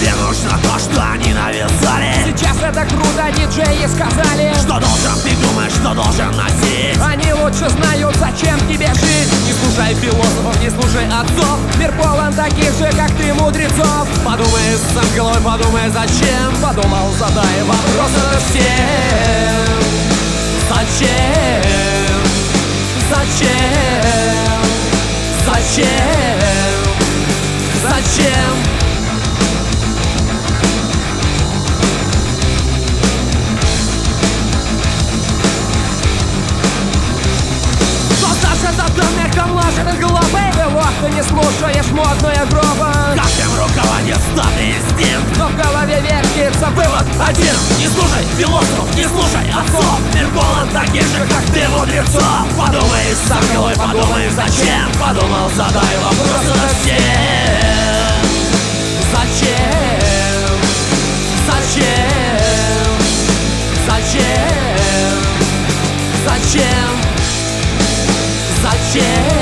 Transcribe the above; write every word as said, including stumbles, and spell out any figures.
Тебе нужно то, что они навязали. Сейчас это круто, диджеи сказали. Что должен, ты думаешь, что должен носить? Они лучше знают, зачем тебе жить. Не слушай философов, не слушай отцов. Мир полон таких же, как ты, мудрецов. Подумай сам головой, подумай зачем. Подумал, задай вопрос это всем. Зачем? Зачем? Зачем? Зачем? Кто младше над головой? Ты вот, ты не слушаешь модную группу. Каждым руководит статный инстинкт. Но в голове вертится вывод один. Не слушай философов, не слушай отцов. Мир полон таких же, как ты, мудрецов. Подумай сам головой, подумай зачем. Подумал, задай вопрос это всем. Зачем? Зачем? Зачем? Зачем? Зачем?